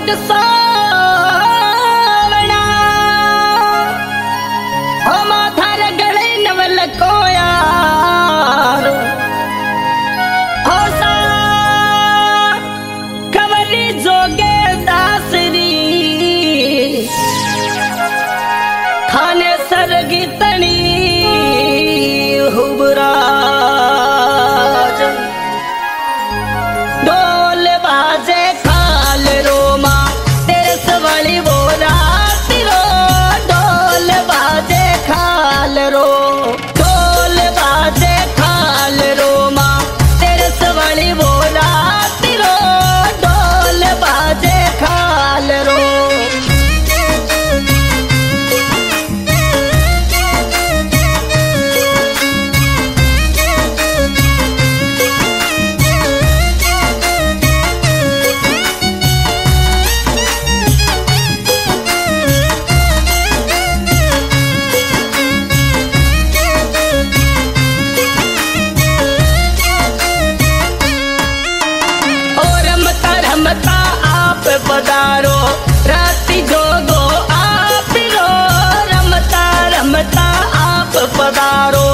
माग सावणा ओ माथार गले नवल कोया हो सा कवरी जोगे दासरी खाने सरगी तणी हुबराज ढोल बाजे खाल रोमा तेरे सवाली वो राती रो ढोल बाजे खाल रो ढोल बाजे खाल रोमा तेरे सवाली वो राती रो ढोल बाजे खाल रो पधारो राती जोगो आप रो रमता रमता आप पधारो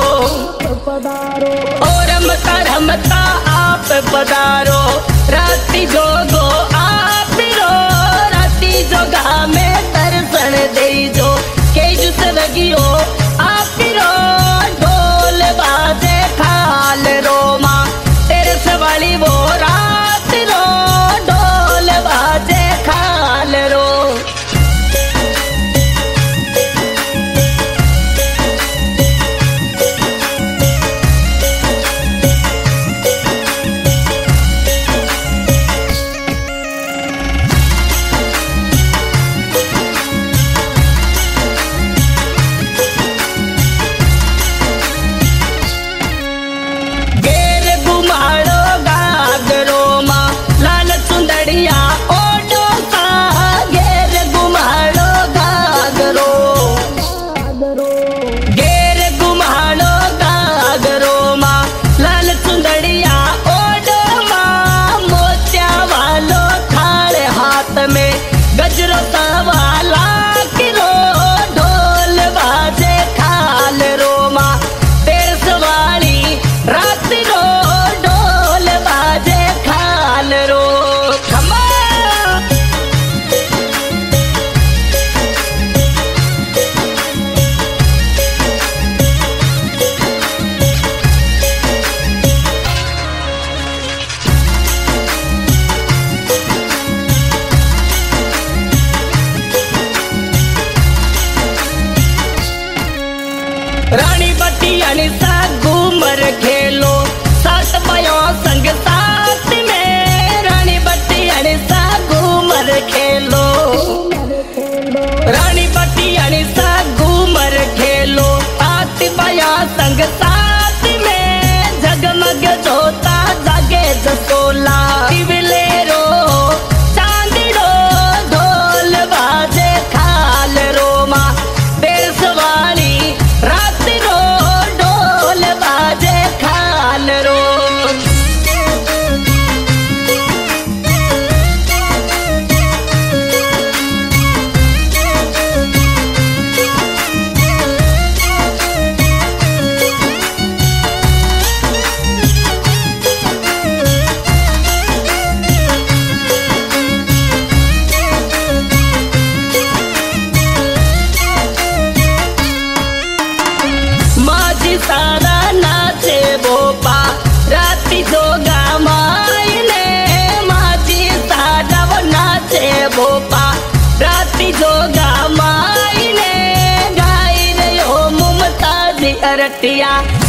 ओ रमता रमता आप पधारो राती जोगो आप रो राती जोगा में दर्शन दे जो के जुस लगियो आप रो ढोल बाजे खाल रोमा तेरे सवाली वो रात रो ढोल बाजे खाल रो गेर गुमाड़ो गागरो माँ लाल सुंदरिया ओडो सा गेर गुमाड़ो गागरो गेर गुमाड़ो गागरो माँ लाल सुंदरिया ओडो माँ मोतिया वालो थाल हाथ में गजरो सा वाला किरो ढोल बाजे खाल रो माँ तेरे सवाली रात रो ढोल बाजे खाल रो खमा रानी बट्टी अनिसा घूमर खेलो सात बयो संग साथ में रानी बट्टी अनिसा घूमर खेलो रानी बट्टी अनिसा घूमर खेलो सात बया संग साथ में जगमग जोता जागे जसोला दिवले रो चांदी रो ढोल बाजे खाल रोमा तेरे सवाली रात रो ढोल बाजे खाल रो माझी सारा नाचे भोपा राती जोगा मायने माझी सारा वो नाचे भोपा राती जोगा मायने गाई रे हो मुमताज अरटिया